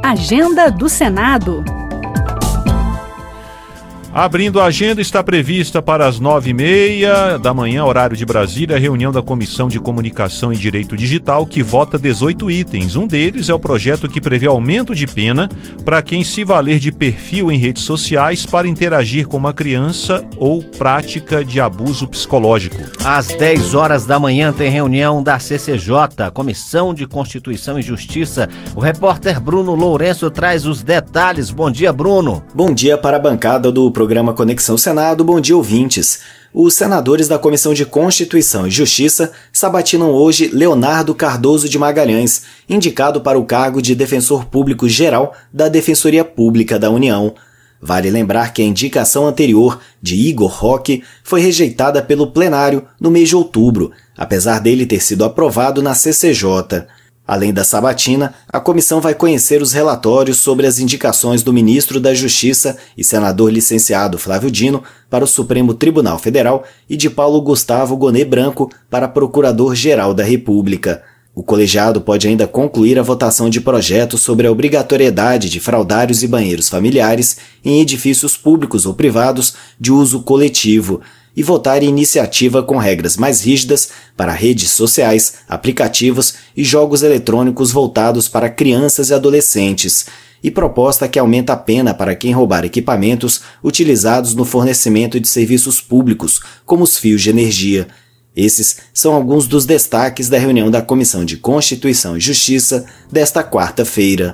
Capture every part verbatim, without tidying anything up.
Agenda do Senado. Abrindo a agenda, está prevista para as nove e meia da manhã, horário de Brasília, a reunião da Comissão de Comunicação e Direito Digital, que vota dezoito itens. Um deles é o projeto que prevê aumento de pena para quem se valer de perfil em redes sociais para interagir com uma criança ou prática de abuso psicológico. Às dez horas da manhã tem reunião da C C J, Comissão de Constituição e Justiça. O repórter Bruno Lourenço traz os detalhes. Bom dia, Bruno. Bom dia para a bancada do programa Programa Conexão Senado. Bom dia, ouvintes. Os senadores da Comissão de Constituição e Justiça sabatinam hoje Leonardo Cardoso de Magalhães, indicado para o cargo de Defensor Público Geral da Defensoria Pública da União. Vale lembrar que a indicação anterior de Igor Roque foi rejeitada pelo plenário no mês de outubro, apesar dele ter sido aprovado na C C J. Além da sabatina, a comissão vai conhecer os relatórios sobre as indicações do ministro da Justiça e senador licenciado Flávio Dino para o Supremo Tribunal Federal e de Paulo Gustavo Gonet Branco para Procurador-Geral da República. O colegiado pode ainda concluir a votação de projetos sobre a obrigatoriedade de fraldários e banheiros familiares em edifícios públicos ou privados de uso coletivo e votar em iniciativa com regras mais rígidas para redes sociais, aplicativos e jogos eletrônicos voltados para crianças e adolescentes, e proposta que aumenta a pena para quem roubar equipamentos utilizados no fornecimento de serviços públicos, como os fios de energia. Esses são alguns dos destaques da reunião da Comissão de Constituição e Justiça desta quarta-feira.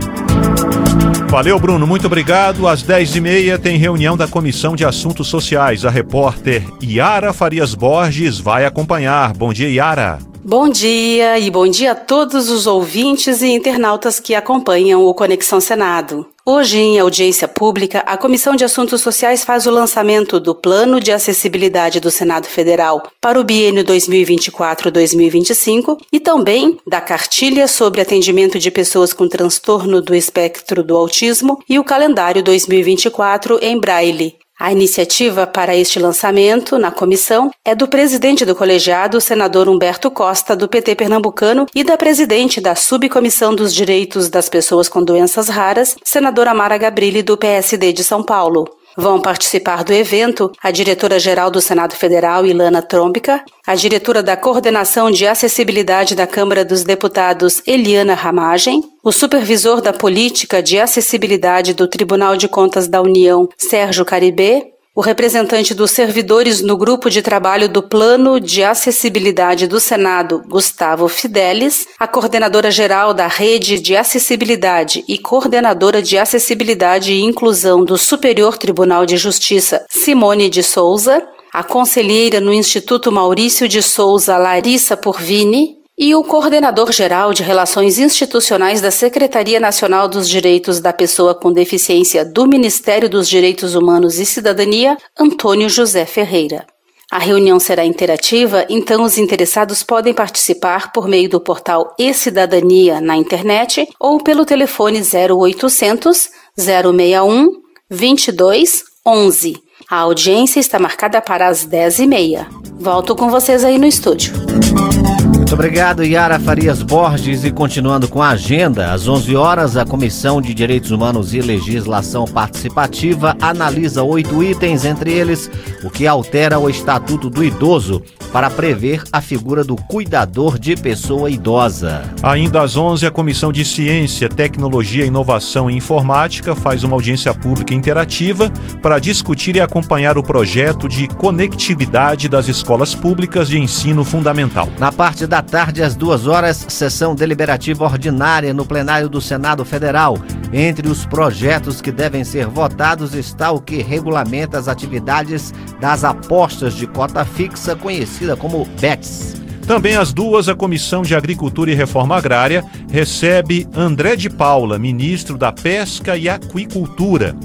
Valeu, Bruno. Muito obrigado. Às dez e meia tem reunião da Comissão de Assuntos Sociais. A repórter Yara Farias Borges vai acompanhar. Bom dia, Yara. Bom dia e bom dia a todos os ouvintes e internautas que acompanham o Conexão Senado. Hoje, em audiência pública, a Comissão de Assuntos Sociais faz o lançamento do Plano de Acessibilidade do Senado Federal para o biênio dois mil e vinte e quatro a dois mil e vinte e cinco e também da Cartilha sobre Atendimento de Pessoas com Transtorno do Espectro do Autismo e o Calendário dois mil e vinte e quatro em Braille. A iniciativa para este lançamento, na comissão, é do presidente do colegiado, o senador Humberto Costa, do P T pernambucano, e da presidente da Subcomissão dos Direitos das Pessoas com Doenças Raras, senadora Mara Gabrilli, do P S D de São Paulo. Vão participar do evento a diretora-geral do Senado Federal, Ilana Trombica, a diretora da Coordenação de Acessibilidade da Câmara dos Deputados, Eliana Ramagem, o supervisor da Política de Acessibilidade do Tribunal de Contas da União, Sérgio Caribé, o representante dos servidores no Grupo de Trabalho do Plano de Acessibilidade do Senado, Gustavo Fidelis, a coordenadora-geral da Rede de Acessibilidade e coordenadora de Acessibilidade e Inclusão do Superior Tribunal de Justiça, Simone de Souza, a conselheira no Instituto Maurício de Souza, Larissa Porvini, e o coordenador-geral de Relações Institucionais da Secretaria Nacional dos Direitos da Pessoa com Deficiência do Ministério dos Direitos Humanos e Cidadania, Antônio José Ferreira. A reunião será interativa, então os interessados podem participar por meio do portal e-Cidadania na internet ou pelo telefone zero oitocentos, zero seis um, vinte e dois, onze. A audiência está marcada para as dez e meia. Volto com vocês aí no estúdio. Muito obrigado, Yara Farias Borges. E continuando com a agenda, às onze horas, a Comissão de Direitos Humanos e Legislação Participativa analisa oito itens, entre eles o que altera o Estatuto do Idoso para prever a figura do cuidador de pessoa idosa. Ainda às onze, a Comissão de Ciência, Tecnologia, Inovação e Informática faz uma audiência pública interativa para discutir e acompanhar o projeto de conectividade das escolas públicas de ensino fundamental. Na parte da tarde, às duas horas, sessão deliberativa ordinária no plenário do Senado Federal. Entre os projetos que devem ser votados está o que regulamenta as atividades das apostas de cota fixa, conhecida como bets. Também às duas, a Comissão de Agricultura e Reforma Agrária recebe André de Paula, ministro da Pesca e Aquicultura.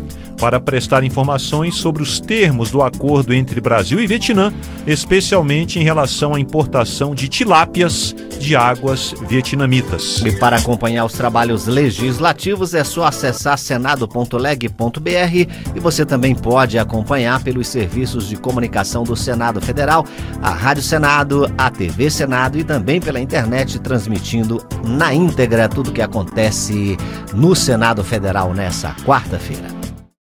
para prestar informações sobre os termos do acordo entre Brasil e Vietnã, especialmente em relação à importação de tilápias de águas vietnamitas. E para acompanhar os trabalhos legislativos é só acessar senado ponto leg ponto br e você também pode acompanhar pelos serviços de comunicação do Senado Federal, a Rádio Senado, a T V Senado e também pela internet, transmitindo na íntegra tudo o que acontece no Senado Federal nessa quarta-feira.